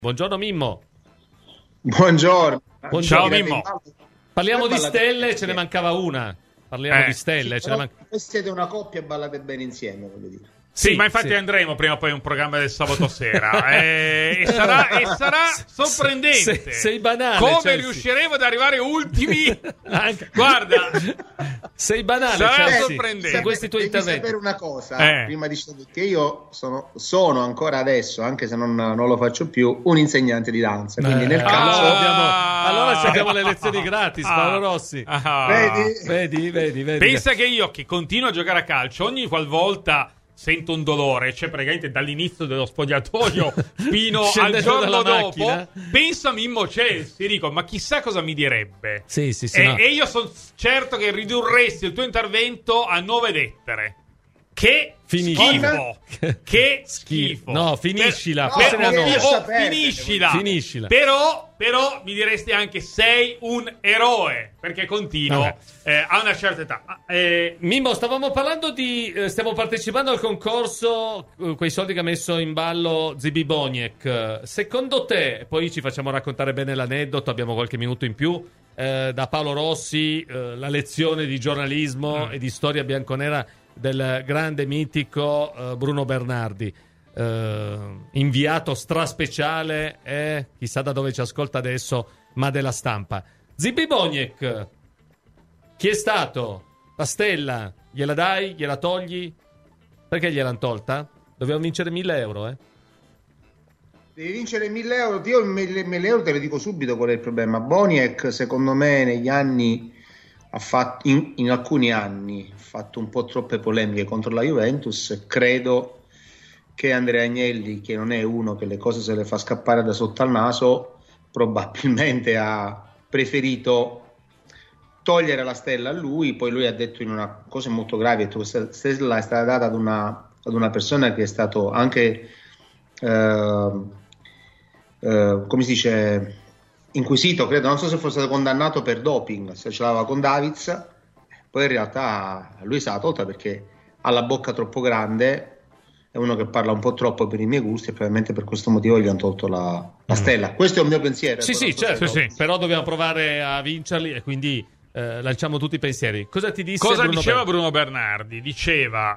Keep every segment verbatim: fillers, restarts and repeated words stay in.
Buongiorno Mimmo. Buongiorno. Buongiorno. Ciao Mimmo. Parliamo di stelle, ce ne mancava una. Parliamo Eh, di stelle. Sì, ce ne però man- voi siete una coppia e ballate bene insieme, voglio dire. Sì, Sì, ma infatti sì. andremo prima o poi a un programma del sabato sera e, e sarà, e sarà sorprendente. Se- sei banale, come Chelsea. riusciremo ad arrivare ultimi. Anche- Guarda, Sei banale, Sarà Chelsea, sorprendente. in questi tuoi Devi interventi. sapere una cosa, Eh. prima di che io sono, sono ancora adesso, anche se non, non lo faccio più, un insegnante di danza. Quindi Eh, nel allora, caso... abbiamo, allora ci abbiamo le lezioni gratis, Paolo Rossi. Ah. Vedi? Vedi, vedi, vedi. Pensa che io che continuo a giocare a calcio, ogni qualvolta sento un dolore, cioè praticamente dall'inizio dello spogliatoio fino al Scendendo giorno dalla dopo, macchina. penso a Mimmo Chelsea, dico, ma chissà cosa mi direbbe. Sì, sì, sì. E, no. e io sono certo che ridurresti il tuo intervento a nove lettere. Che Finisci. schifo! Che schifo! No, finiscila, No, passene a non nove. riesco oh, a perdere, finiscila. Finiscila. Però, però mi diresti anche sei un eroe, perché continuo Vabbè. eh, a una certa età. Ma, eh, Mimmo, stavamo parlando di. eh, stiamo partecipando al concorso, eh, quei soldi che ha messo in ballo Zibi Boniek. Secondo te, poi ci facciamo raccontare bene l'aneddoto, abbiamo qualche minuto in più, eh, da Paolo Rossi, eh, la lezione di giornalismo Mm. e di storia bianconera del grande mitico eh, Bruno Bernardi. Eh, inviato straspeciale, eh, chissà da dove ci ascolta adesso, ma della stampa. Zibi Boniek. Chi è stato? La stella, gliela dai? Gliela togli? Perché gliel'hanno tolta? Dobbiamo vincere mille euro, eh? Devi vincere mille euro. Io mille, mille euro te lo dico subito qual è il problema. Boniek, secondo me, negli anni ha fatto, in, in alcuni anni, ha fatto un po' troppe polemiche contro la Juventus. Credo che Andrea Agnelli, che non è uno che le cose se le fa scappare da sotto al naso, probabilmente ha preferito togliere la stella a lui. Poi lui ha detto in una cosa molto grave, ha detto questa stella è stata data ad una, ad una persona che è stato anche eh, eh, come si dice, inquisito, credo, non so se fosse stato condannato per doping, se ce l'aveva con Davids. Poi in realtà lui se la tolta perché ha la bocca troppo grande, è uno che parla un po' troppo per i miei gusti e probabilmente per questo motivo gli hanno tolto la, la stella. Questo è il mio pensiero. Sì, però sì, non so certo. se- Sì, sì. Però dobbiamo provare a vincerli e quindi eh, lanciamo tutti i pensieri. Cosa ti disse cosa Bruno diceva Ber- Bruno Bernardi? Diceva,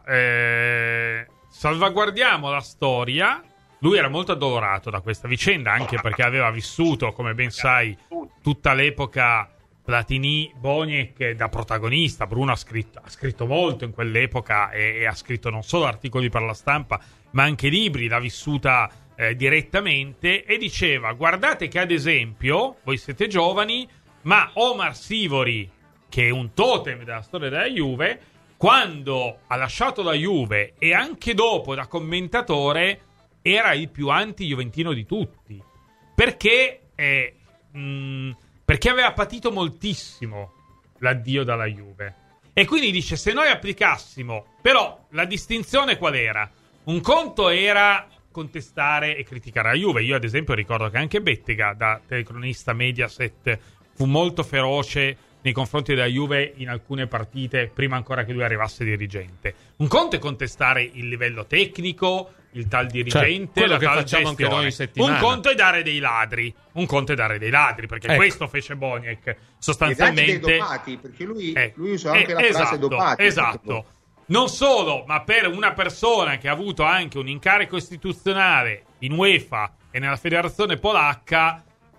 eh, salvaguardiamo la storia. Lui era molto addolorato da questa vicenda, anche perché aveva vissuto, come ben sai, tutta l'epoca Platini, Boniek da protagonista. Bruno ha scritto, ha scritto molto in quell'epoca e, e ha scritto non solo articoli per la stampa, ma anche libri, l'ha vissuta eh, direttamente, e diceva, guardate che ad esempio, voi siete giovani, ma Omar Sivori, che è un totem della storia della Juve, quando ha lasciato la Juve e anche dopo da commentatore, era il più anti-juventino di tutti. Perché, eh, mh, perché aveva patito moltissimo l'addio dalla Juve. E quindi dice, se noi applicassimo... Però la distinzione qual era? Un conto era contestare e criticare la Juve. Io ad esempio ricordo che anche Bettega, da telecronista Mediaset, fu molto feroce nei confronti della Juve in alcune partite, prima ancora che lui arrivasse dirigente. Un conto è contestare il livello tecnico, il tal dirigente, quello la che tal facciamo anche gestione. noi in settimana. Un conto è dare dei ladri. Un conto è dare dei ladri, perché Ecco. questo fece Boniek E dai sostanzialmente. dei dopati, perché lui, Eh, lui usa eh, anche la esatto, frase dopati. Esatto. Non solo, ma per una persona che ha avuto anche un incarico istituzionale in UEFA e nella federazione polacca,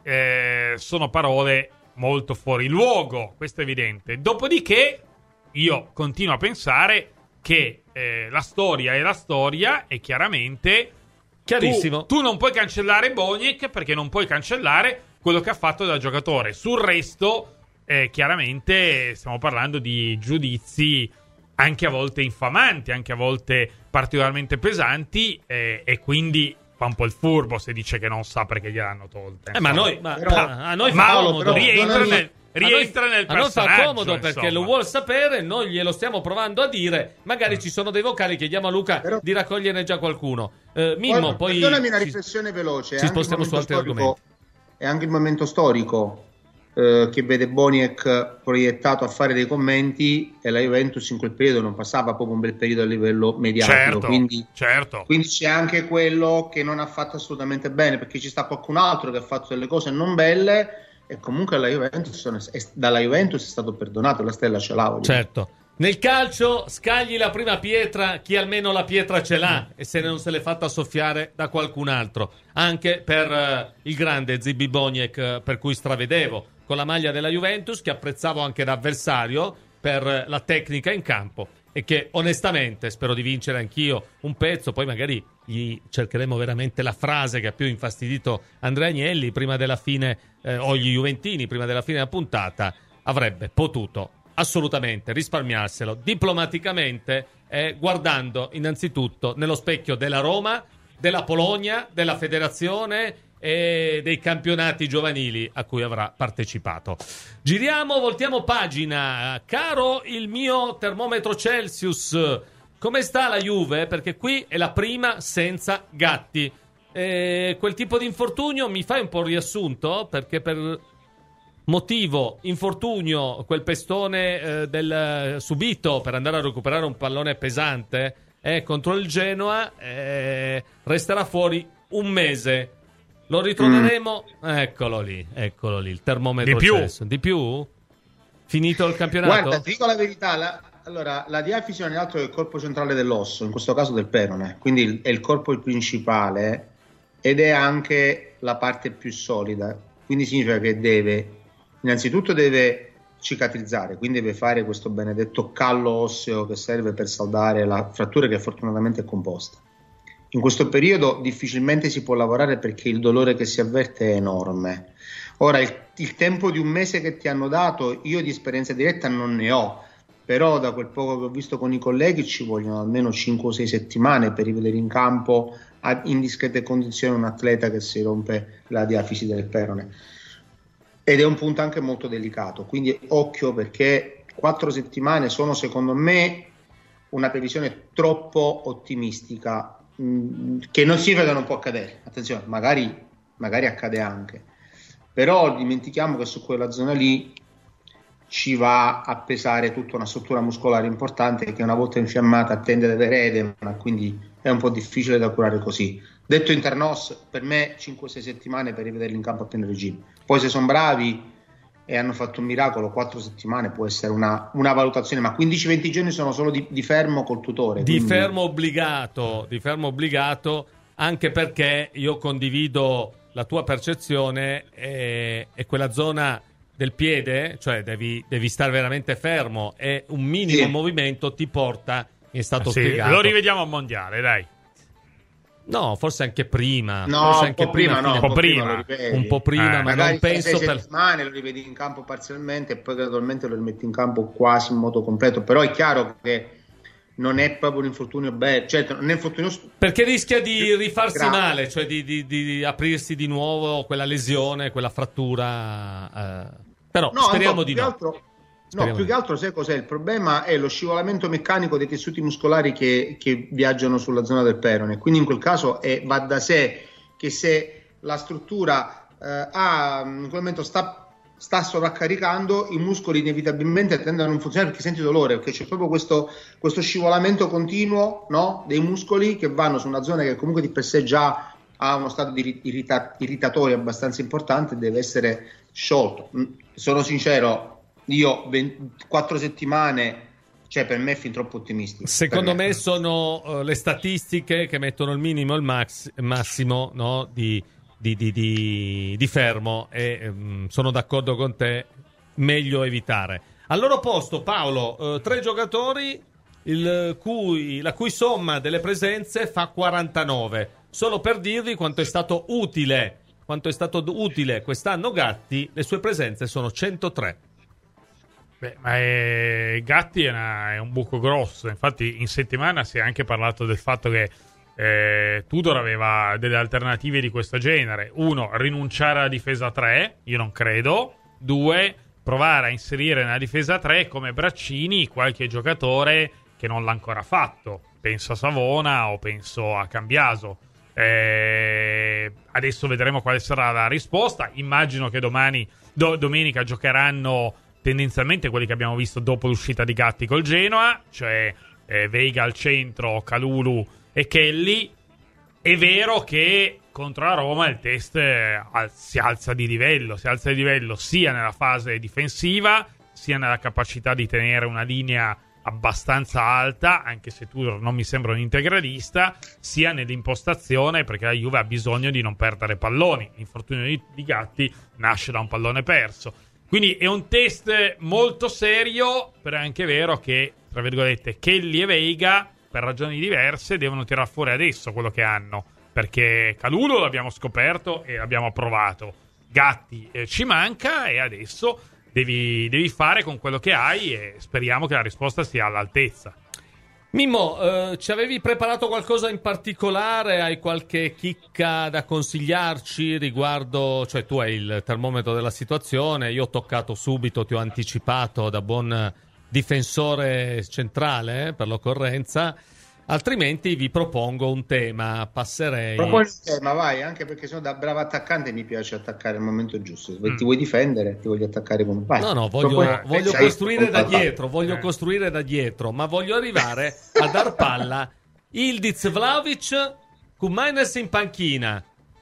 eh, sono parole molto fuori luogo, questo è evidente. Dopodiché io continuo a pensare che eh, la storia è la storia e chiaramente Chiarissimo. tu, tu non puoi cancellare Boniek perché non puoi cancellare quello che ha fatto da giocatore. Sul resto, eh, chiaramente stiamo parlando di giudizi anche a volte infamanti, anche a volte particolarmente pesanti, eh, e quindi fa un po' il furbo se dice che non sa perché gliel'hanno tolte. Eh, ma noi, ma, Però- a noi fa Ma comodo. però- rientra non- nel, rientra a noi, nel a noi fa personaggio, comodo perché insomma. lo vuol sapere, noi glielo stiamo provando a dire. Magari ci sono dei vocali, chiediamo a Luca Però- di raccoglierne già qualcuno. Eh, Mimmo, poi Perdonami una ci- riflessione veloce. ci anche il spostiamo su momento altri storico- argomenti. È anche il momento storico. eh, che vede Boniek proiettato a fare dei commenti, e la Juventus in quel periodo non passava proprio un bel periodo a livello mediatico, certo, quindi, certo. quindi c'è anche quello che non ha fatto assolutamente bene, perché ci sta qualcun altro che ha fatto delle cose non belle, e comunque alla Juventus, è, dalla Juventus è stato perdonato, la stella ce l'ha. Certo. Nel calcio scagli la prima pietra chi almeno la pietra ce l'ha, e se non se l'è fatta soffiare da qualcun altro. Anche per uh, il grande Zibi Boniek, uh, per cui stravedevo con la maglia della Juventus, che apprezzavo anche da avversario per uh, la tecnica in campo, e che onestamente spero di vincere anch'io un pezzo. Poi magari gli cercheremo veramente la frase che ha più infastidito Andrea Agnelli prima della fine, eh, o gli juventini prima della fine della puntata. Avrebbe potuto assolutamente risparmiarselo diplomaticamente, eh, guardando innanzitutto nello specchio della Roma, della Polonia, della federazione e dei campionati giovanili a cui avrà partecipato. Giriamo, voltiamo pagina. Caro il mio termometro Celsius, come sta la Juve? Perché qui è la prima senza Gatti. E quel tipo di infortunio mi fai un po' il riassunto? Perché per motivo infortunio, quel pestone eh, del subito per andare a recuperare un pallone pesante eh, contro il Genoa, eh, resterà fuori un mese. Lo ritroveremo, mm. eccolo lì, eccolo lì, il termometro di più. Cesso. Di più? Finito il campionato? Guarda, ti dico la verità, la, allora, la diafisi non è altro che il corpo centrale dell'osso, in questo caso del perone, quindi il, è il corpo principale ed è anche la parte più solida, quindi significa che deve, innanzitutto deve cicatrizzare, quindi deve fare questo benedetto callo osseo che serve per saldare la frattura, che fortunatamente è composta. In questo periodo difficilmente si può lavorare perché il dolore che si avverte è enorme. Ora, il, il tempo di un mese che ti hanno dato, io di esperienza diretta non ne ho, però da quel poco che ho visto con i colleghi ci vogliono almeno cinque o sei settimane per rivedere in campo a, in discrete condizioni un atleta che si rompe la diafisi del perone. Ed è un punto anche molto delicato, quindi occhio, perché quattro settimane sono secondo me una previsione troppo ottimistica, mh, che non significa che non può accadere, attenzione, magari, magari accade anche, però dimentichiamo che su quella zona lì ci va a pesare tutta una struttura muscolare importante che una volta infiammata tende ad avere edema, quindi è un po' difficile da curare così. Detto internos, per me cinque sei settimane per rivederli in campo a pieno regime. Poi se sono bravi e hanno fatto un miracolo, quattro settimane può essere una, una valutazione, ma quindici venti giorni sono solo di, di fermo col tutore. Di quindi... fermo obbligato, di fermo obbligato, anche perché io condivido la tua percezione, e, e quella zona del piede, cioè devi, devi stare veramente fermo, e un minimo sì. movimento ti porta, è stato sì, spiegato. Lo rivediamo a mondiale, dai. No, forse anche prima. No, forse un anche po' prima, no, un po' prima, lo rivedi. un po' prima, Eh, ma magari non penso sei per settimane lo rivedi in campo parzialmente e poi gradualmente lo rimetti in campo quasi in modo completo, però è chiaro che non è proprio un infortunio bello, cioè non è un infortunio perché rischia di rifarsi grave. male, cioè di, di, di aprirsi di nuovo quella lesione, quella frattura, eh. Però no, speriamo no, di più no. Altro, Speriamo no, più di che altro sai cos'è il problema? È lo scivolamento meccanico dei tessuti muscolari che, che viaggiano sulla zona del perone, quindi in quel caso è, va da sé che se la struttura eh, ha, in quel momento sta, sta sovraccaricando, i muscoli inevitabilmente tendono a non funzionare perché senti dolore, perché c'è proprio questo, questo scivolamento continuo, no? Dei muscoli che vanno su una zona che comunque di per sé già ha uno stato di irrita- irritatorio abbastanza importante e deve essere sciolto. Sono sincero, io quattro settimane, cioè per me è fin troppo ottimistico. Secondo me. me sono uh, le statistiche che mettono il minimo e il max- massimo, no, di, di, di, di, di fermo, e um, sono d'accordo con te, meglio evitare. Al loro posto, Paolo, uh, tre giocatori il cui, la cui somma delle presenze fa quarantanove. Solo per dirvi quanto è stato utile quanto è stato utile quest'anno Gatti, le sue presenze sono centotré. Beh, ma è... Gatti è, una... è un buco grosso. Infatti in settimana si è anche parlato del fatto che eh, Tudor aveva delle alternative di questo genere. Uno, rinunciare alla difesa tre, io non credo. Due, provare a inserire nella difesa tre come braccini qualche giocatore che non l'ha ancora fatto. Penso a Savona o penso a Cambiaso. Eh, adesso vedremo quale sarà la risposta. Immagino che domani, do, domenica giocheranno tendenzialmente quelli che abbiamo visto dopo l'uscita di Gatti col Genoa, cioè eh, Veiga al centro, Kalulu e Kelly. È vero che contro la Roma il test eh, si alza di livello, si alza di livello sia nella fase difensiva, sia nella capacità di tenere una linea abbastanza alta, anche se tu non mi sembra un integralista, sia nell'impostazione, perché la Juve ha bisogno di non perdere palloni. L'infortunio di, di Gatti nasce da un pallone perso. Quindi è un test molto serio, però è anche vero che, tra virgolette, Kelly e Veiga, per ragioni diverse, devono tirar fuori adesso quello che hanno, perché Kalulu l'abbiamo scoperto e l'abbiamo approvato, Gatti eh, ci manca e adesso devi, devi fare con quello che hai e speriamo che la risposta sia all'altezza. Mimmo, eh, ci avevi preparato qualcosa in particolare? Hai qualche chicca da consigliarci riguardo, cioè tu hai il termometro della situazione, io ho toccato subito, ti ho anticipato da buon difensore centrale eh, per l'occorrenza, altrimenti vi propongo un tema, passerei... Proponi un tema, vai, anche perché sono da bravo attaccante mi piace attaccare al momento giusto, se Mm. ti vuoi difendere, ti voglio attaccare come vai. No, no, voglio, Proponi- voglio sai, costruire da papà. dietro, voglio Eh. costruire da dietro, ma voglio arrivare a dar palla Ildiz Vlahovic con Maines in panchina.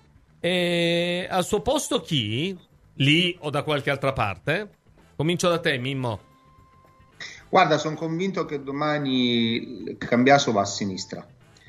E al suo posto chi? Lì o da qualche altra parte? Comincio da te, Mimmo. Guarda, sono convinto che domani Cambiaso va a sinistra.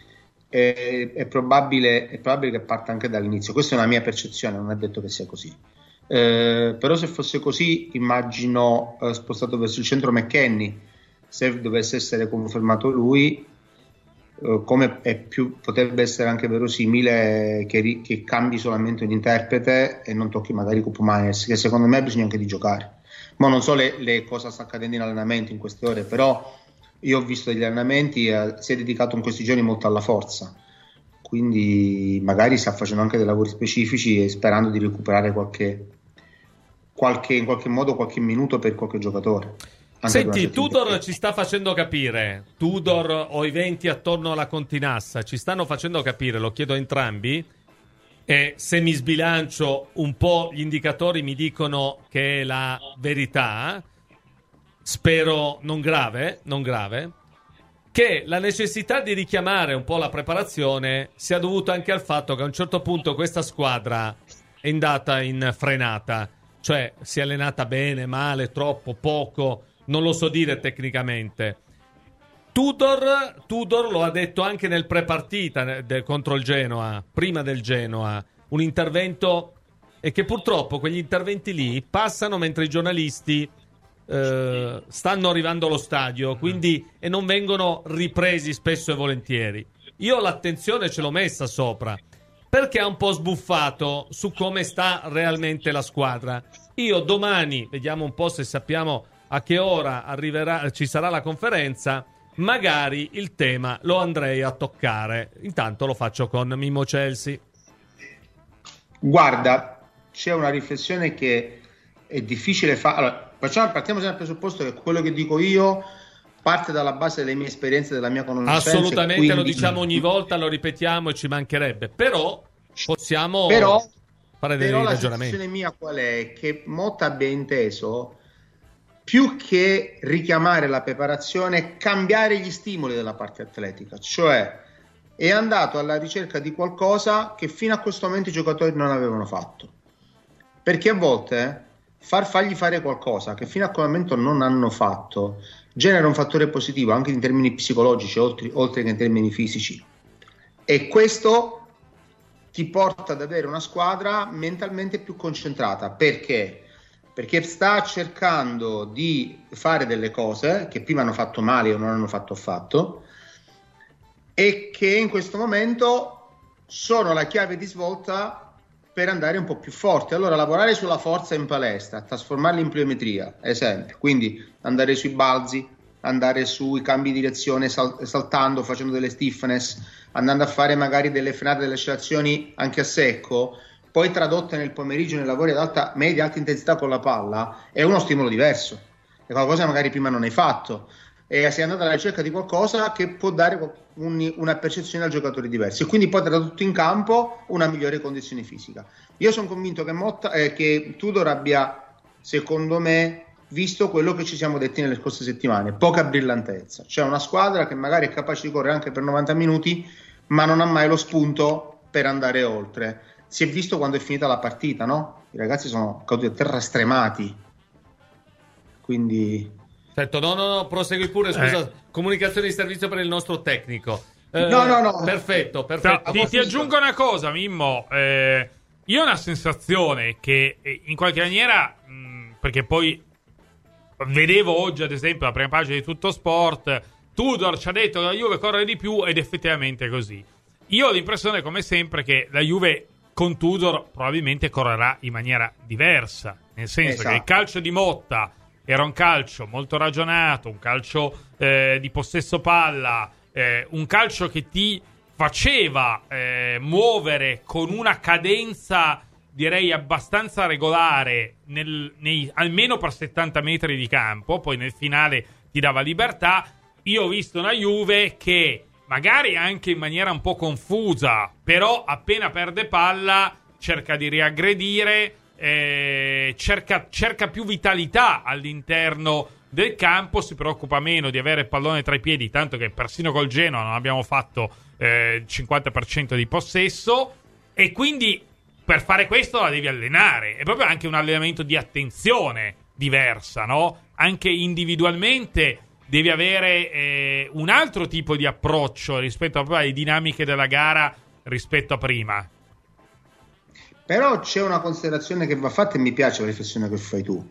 È, è, probabile, è probabile che parta anche dall'inizio. Questa è una mia percezione, non è detto che sia così. Eh, però se fosse così, immagino eh, spostato verso il centro McKennie, se dovesse essere confermato lui, eh, come è più, potrebbe essere anche verosimile che, ri, che cambi solamente un interprete e non tocchi magari Koopmeiners, che secondo me bisogna anche di giocare. Ma non so le, le cosa sta accadendo in allenamento in queste ore, però io ho visto degli allenamenti, eh, si è dedicato in questi giorni molto alla forza, quindi magari sta facendo anche dei lavori specifici e sperando di recuperare qualche, qualche in qualche modo qualche minuto per qualche giocatore. Anche Senti, durante il Tudor tempo. ci sta facendo capire, Tudor o i venti attorno alla Continassa ci stanno facendo capire, lo chiedo a entrambi, e se mi sbilancio un po' gli indicatori mi dicono che è la verità, spero non grave, non grave, che la necessità di richiamare un po' la preparazione sia dovuta anche al fatto che a un certo punto questa squadra è andata in frenata, cioè si è allenata bene, male, troppo, poco, non lo so dire tecnicamente. Tudor, Tudor lo ha detto anche nel prepartita de, contro il Genoa, prima del Genoa, un intervento, e che purtroppo quegli interventi lì passano mentre i giornalisti eh, stanno arrivando allo stadio, quindi e non vengono ripresi spesso e volentieri. Io l'attenzione ce l'ho messa sopra, perché ha un po' sbuffato su come sta realmente la squadra. Io domani, vediamo un po' se sappiamo a che ora arriverà, ci sarà la conferenza, magari il tema lo andrei a toccare. Intanto lo faccio con Mimmo Chelsea. Guarda, c'è una riflessione che è difficile fare. Allora, facciamo, partiamo dal presupposto che quello che dico io parte dalla base delle mie esperienze, della mia conoscenza. Assolutamente, quindi... lo diciamo ogni volta, lo ripetiamo e ci mancherebbe. Però possiamo però, fare dei però la ragionamenti. sensazione mia qual è? Che Motta abbia inteso, più che richiamare la preparazione, cambiare gli stimoli della parte atletica, cioè è andato alla ricerca di qualcosa che fino a questo momento i giocatori non avevano fatto, perché a volte far fargli fare qualcosa che fino a quel momento non hanno fatto genera un fattore positivo anche in termini psicologici oltre, oltre che in termini fisici, e questo ti porta ad avere una squadra mentalmente più concentrata. Perché? Perché sta cercando di fare delle cose che prima hanno fatto male o non hanno fatto affatto, e che in questo momento sono la chiave di svolta per andare un po' più forte. Allora, lavorare sulla forza in palestra, trasformarla in pliometria, esempio, quindi andare sui balzi, andare sui cambi di direzione sal- saltando, facendo delle stiffness, andando a fare magari delle frenate, delle accelerazioni anche a secco, poi tradotte nel pomeriggio nei lavori ad alta, media, alta intensità con la palla, è uno stimolo diverso, è qualcosa che magari prima non hai fatto. e sei andato alla ricerca di qualcosa che può dare un, una percezione al giocatore diversa e quindi poi tra tutto in campo una migliore condizione fisica. Io sono convinto che, Motta, eh, che Tudor abbia, secondo me, visto quello che ci siamo detti nelle scorse settimane, poca brillantezza. C'è una squadra che magari è capace di correre anche per novanta minuti, ma non ha mai lo spunto per andare oltre. Si è visto quando è finita la partita, no? I ragazzi sono caduti a terra stremati. Quindi... Certo, no, no, no, prosegui pure, scusa, eh. comunicazione di servizio per il nostro tecnico. Eh, no, no, no. Perfetto, perfetto. Ti, ti aggiungo una cosa, Mimmo. Eh, io ho una sensazione che in qualche maniera, mh, perché poi vedevo oggi, ad esempio, la prima pagina di Tutto Sport, Tudor ci ha detto che la Juve corre di più ed effettivamente è così. Io ho l'impressione, come sempre, che la Juve con Tudor probabilmente correrà in maniera diversa, nel senso esatto. che il calcio di Motta era un calcio molto ragionato, un calcio eh, di possesso palla, eh, un calcio che ti faceva eh, muovere con una cadenza direi abbastanza regolare nel, nei, almeno per settanta metri di campo, poi nel finale ti dava libertà. Io ho visto una Juve che magari anche in maniera un po' confusa, però appena perde palla cerca di riaggredire, eh, cerca, cerca più vitalità all'interno del campo, si preoccupa meno di avere il pallone tra i piedi, tanto che persino col Genoa non abbiamo fatto eh, il cinquanta per cento di possesso, e quindi per fare questo la devi allenare. È proprio anche un allenamento di attenzione diversa, no? Anche individualmente devi avere eh, un altro tipo di approccio rispetto proprio alle dinamiche della gara rispetto a prima. Però c'è una considerazione che va fatta e mi piace la riflessione che fai tu,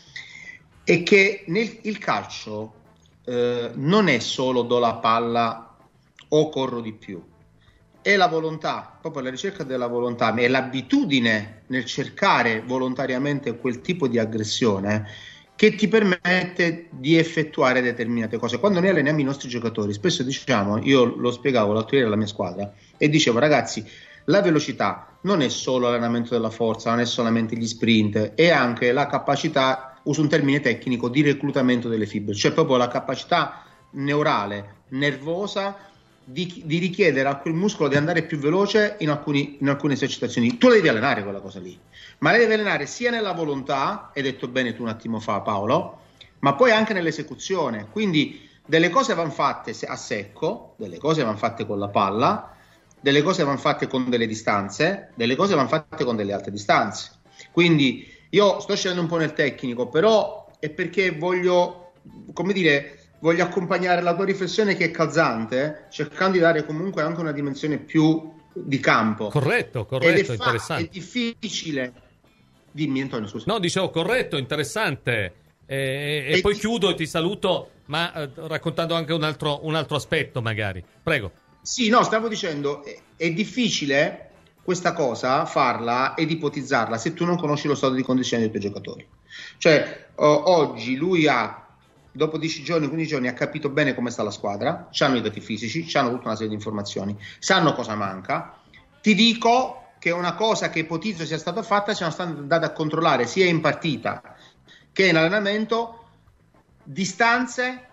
è che nel il calcio eh, non è solo do la palla o corro di più, è la volontà, proprio la ricerca della volontà, è l'abitudine nel cercare volontariamente quel tipo di aggressione che ti permette di effettuare determinate cose. Quando noi alleniamo i nostri giocatori, spesso diciamo, io lo spiegavo l'altro ieri alla mia squadra e dicevo, ragazzi, la velocità non è solo l'allenamento della forza, non è solamente gli sprint, è anche la capacità, uso un termine tecnico, di reclutamento delle fibre, cioè proprio la capacità neurale, nervosa, di, di richiedere a quel muscolo di andare più veloce in, alcuni, in alcune esercitazioni. Tu la devi allenare quella cosa lì, ma la devi allenare sia nella volontà, hai detto bene tu un attimo fa Paolo, ma poi anche nell'esecuzione. Quindi delle cose vanno fatte a secco, delle cose vanno fatte con la palla, delle cose vanno fatte con delle distanze, delle cose vanno fatte con delle alte distanze. Quindi io sto scendendo un po' nel tecnico, però è perché voglio, come dire, voglio accompagnare la tua riflessione che è calzante, cercando di dare comunque anche una dimensione più di campo. Corretto, corretto, Ed è interessante. Fa- è difficile. Dimmi Antonio, scusa. No, dicevo corretto, interessante. E, e E poi ti- chiudo e ti saluto, ma eh, raccontando anche un altro, un altro aspetto magari. Prego. Sì, no, stavo dicendo, è, è difficile questa cosa farla ed ipotizzarla se tu non conosci lo stato di condizione dei tuoi giocatori. Cioè, o- oggi lui ha, dopo dieci giorni, quindici giorni, ha capito bene come sta la squadra, c'hanno i dati fisici, c'hanno tutta una serie di informazioni, sanno cosa manca. Ti dico che una cosa che ipotizzo sia stata fatta, siamo stati andati a controllare sia in partita che in allenamento distanze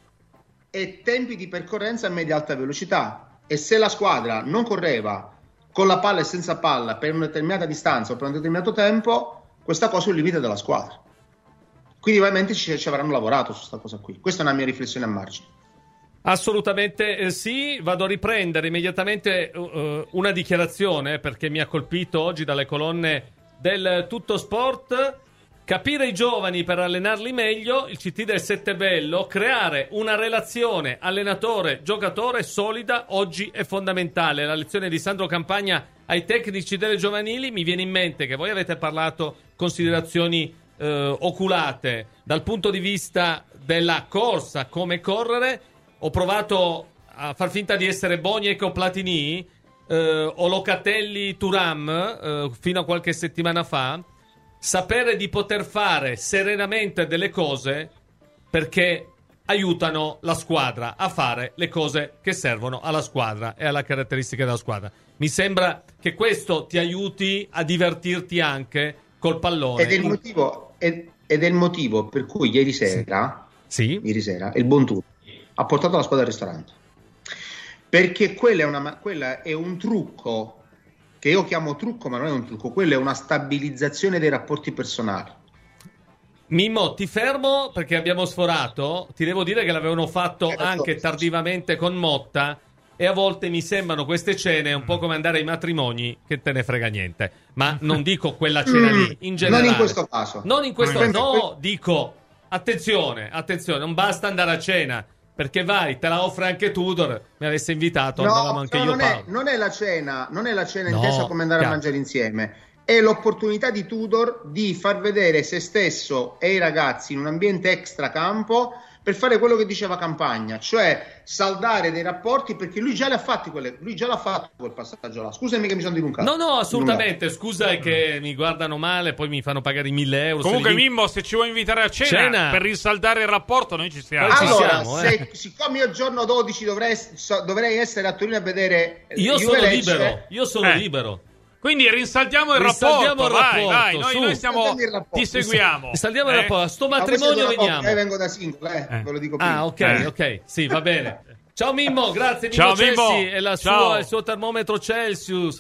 e tempi di percorrenza a media-alta velocità, e se la squadra non correva con la palla e senza palla per una determinata distanza o per un determinato tempo, questa cosa è un limite della squadra. Quindi ovviamente ci, ci avranno lavorato su questa cosa qui. Questa è una mia riflessione a margine. Assolutamente eh, sì, vado a riprendere immediatamente uh, una dichiarazione perché mi ha colpito oggi dalle colonne del Tutto Sport. Capire i giovani per allenarli meglio, il C T del Settebello, creare una relazione allenatore-giocatore solida oggi è fondamentale. La lezione di Sandro Campagna ai tecnici delle giovanili, mi viene in mente che voi avete parlato considerazioni eh, oculate dal punto di vista della corsa, come correre. Ho provato a far finta di essere Boniek o Platini eh, o Locatelli Thuram eh, fino a qualche settimana fa. Sapere di poter fare serenamente delle cose perché aiutano la squadra a fare le cose che servono alla squadra e alla caratteristica della squadra. Mi sembra che questo ti aiuti a divertirti anche col pallone. Ed è il motivo, ed, ed è il motivo per cui ieri sera, sì. ieri sera il buon Tudor ha portato la squadra al ristorante. Perché quella è, una, quella è un trucco, che io chiamo trucco, ma non è un trucco, quella è una stabilizzazione dei rapporti personali. Mimmo, ti fermo perché abbiamo sforato. Ti devo dire che l'avevano fatto eh, anche so. tardivamente con Motta, e a volte mi sembrano queste cene un po' come andare ai matrimoni, che te ne frega niente. Ma non dico quella cena lì, in generale. Non in questo caso. Non in questo non no, dico, attenzione, attenzione, non basta andare a cena, perché vai, te la offre anche Tudor, mi avesse invitato, no, andavamo anche no, io non Paolo. È, non è la cena, non è la cena No, intesa come andare chiaro. a mangiare insieme. È l'opportunità di Tudor di far vedere se stesso e i ragazzi in un ambiente extracampo per fare quello che diceva Campagna, cioè saldare dei rapporti, perché lui già l'ha fatti quelle, lui già l'ha fatto quel passaggio là. Scusami che mi sono dilungato. No, no, assolutamente. Scusa è che mi guardano male, poi mi fanno pagare i mille euro. Comunque, se li... Mimmo, se ci vuoi invitare a cena, Cena. per rinsaldare il rapporto, noi ci siamo. Noi ci Allora, siamo, se, eh. siccome io giorno dodici dovrei, so, dovrei essere a Torino a vedere Io Juve sono Lecce, libero, io sono Eh. libero. Quindi rinsaldiamo il Rinsaldiamo rapporto, il vai, rapporto, vai, noi, su. noi siamo, Rinsaldiamo il rapporto. ti seguiamo. Saldiamo il Eh? rapporto. A sto Ma voi matrimonio siete una veniamo. coppia, eh, vengo da singolo, eh, Eh. ve lo dico prima. Ah, ok, Eh. ok. Sì, va bene. Ciao Mimmo, grazie Mimmo Ciao, Mimmo. Cessi e la Ciao. sua, il suo termometro Celsius.